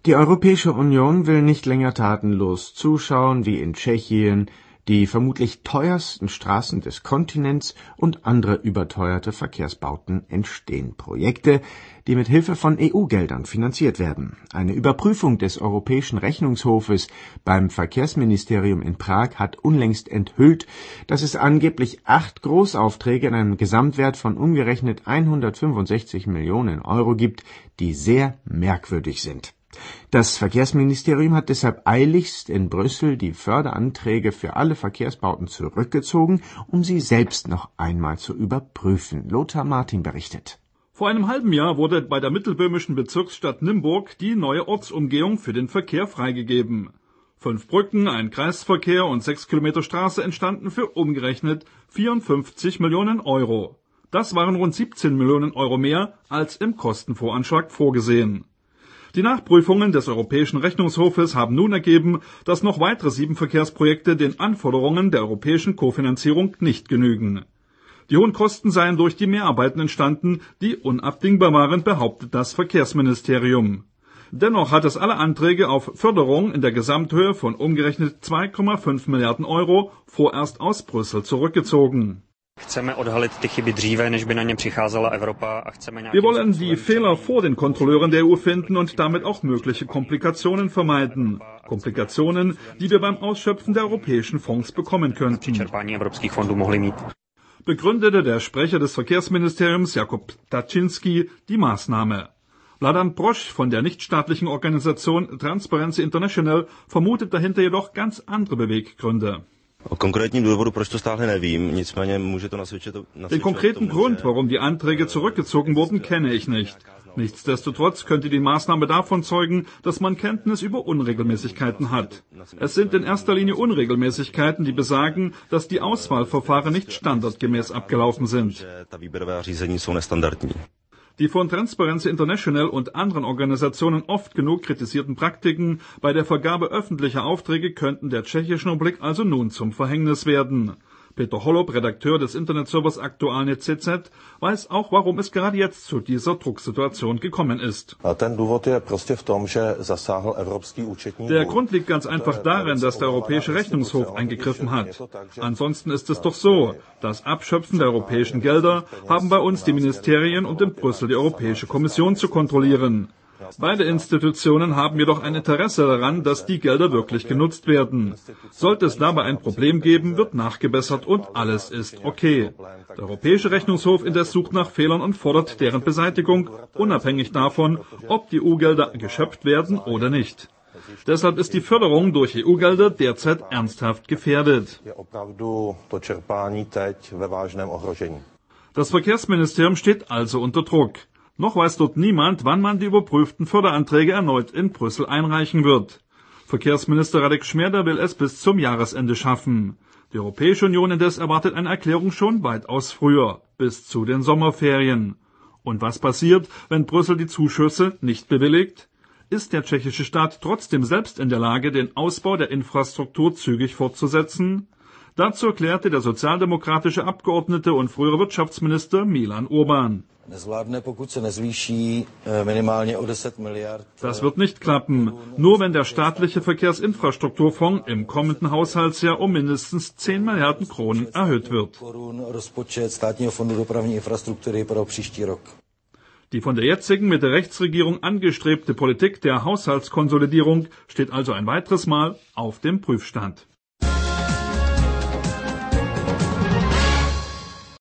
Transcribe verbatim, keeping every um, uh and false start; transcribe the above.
Die Europäische Union will nicht länger tatenlos zuschauen, wie in Tschechien die vermutlich teuersten Straßen des Kontinents und andere überteuerte Verkehrsbauten entstehen. Projekte, die mit Hilfe von E U-Geldern finanziert werden. Eine Überprüfung des Europäischen Rechnungshofes beim Verkehrsministerium in Prag hat unlängst enthüllt, dass es angeblich acht Großaufträge in einem Gesamtwert von umgerechnet hundertfünfundsechzig Millionen Euro gibt, die sehr merkwürdig sind. Das Verkehrsministerium hat deshalb eiligst in Brüssel die Förderanträge für alle Verkehrsbauten zurückgezogen, um sie selbst noch einmal zu überprüfen. Lothar Martin berichtet. Vor einem halben Jahr wurde bei der mittelböhmischen Bezirksstadt Nymburk die neue Ortsumgehung für den Verkehr freigegeben. Fünf Brücken, ein Kreisverkehr und sechs Kilometer Straße entstanden für umgerechnet vierundfünfzig Millionen Euro. Das waren rund siebzehn Millionen Euro mehr als im Kostenvoranschlag vorgesehen. Die Nachprüfungen des Europäischen Rechnungshofes haben nun ergeben, dass noch weitere sieben Verkehrsprojekte den Anforderungen der europäischen Kofinanzierung nicht genügen. Die hohen Kosten seien durch die Mehrarbeiten entstanden, die unabdingbar waren, behauptet das Verkehrsministerium. Dennoch hat es alle Anträge auf Förderung in der Gesamthöhe von umgerechnet zwei Komma fünf Milliarden Euro vorerst aus Brüssel zurückgezogen. Wir wollen die Fehler vor den Kontrolleuren der E U finden und damit auch mögliche Komplikationen vermeiden. Komplikationen, die wir beim Ausschöpfen der europäischen Fonds bekommen könnten. Begründete der Sprecher des Verkehrsministeriums Jakub Taczynski die Maßnahme. Vladan Prosch von der nichtstaatlichen Organisation Transparency International vermutet dahinter jedoch ganz andere Beweggründe. Den konkreten Grund, warum die Anträge zurückgezogen wurden, kenne ich nicht. Nichtsdestotrotz könnte die Maßnahme davon zeugen, dass man Kenntnis über Unregelmäßigkeiten hat. Es sind in erster Linie Unregelmäßigkeiten, die besagen, dass die Auswahlverfahren nicht standardgemäß abgelaufen sind. Die von Transparency International und anderen Organisationen oft genug kritisierten Praktiken bei der Vergabe öffentlicher Aufträge könnten der Tschechischen Republik also nun zum Verhängnis werden. Peter Holub, Redakteur des Internetservers Aktualne C Z, weiß auch, warum es gerade jetzt zu dieser Drucksituation gekommen ist. Der Grund liegt ganz einfach darin, dass der Europäische Rechnungshof eingegriffen hat. Ansonsten ist es doch so, das Abschöpfen der europäischen Gelder haben bei uns die Ministerien und in Brüssel die Europäische Kommission zu kontrollieren. Beide Institutionen haben jedoch ein Interesse daran, dass die Gelder wirklich genutzt werden. Sollte es dabei ein Problem geben, wird nachgebessert und alles ist okay. Der Europäische Rechnungshof indes sucht nach Fehlern und fordert deren Beseitigung, unabhängig davon, ob die E U-Gelder geschöpft werden oder nicht. Deshalb ist die Förderung durch E U-Gelder derzeit ernsthaft gefährdet. Das Verkehrsministerium steht also unter Druck. Noch weiß dort niemand, wann man die überprüften Förderanträge erneut in Brüssel einreichen wird. Verkehrsminister Radek Šmerda will es bis zum Jahresende schaffen. Die Europäische Union indes erwartet eine Erklärung schon weitaus früher, bis zu den Sommerferien. Und was passiert, wenn Brüssel die Zuschüsse nicht bewilligt? Ist der tschechische Staat trotzdem selbst in der Lage, den Ausbau der Infrastruktur zügig fortzusetzen? Dazu erklärte der sozialdemokratische Abgeordnete und frühere Wirtschaftsminister Milan Urban. Das wird nicht klappen, nur wenn der staatliche Verkehrsinfrastrukturfonds im kommenden Haushaltsjahr um mindestens zehn Milliarden Kronen erhöht wird. Die von der jetzigen Mitte-Rechts-Regierung angestrebte Politik der Haushaltskonsolidierung steht also ein weiteres Mal auf dem Prüfstand.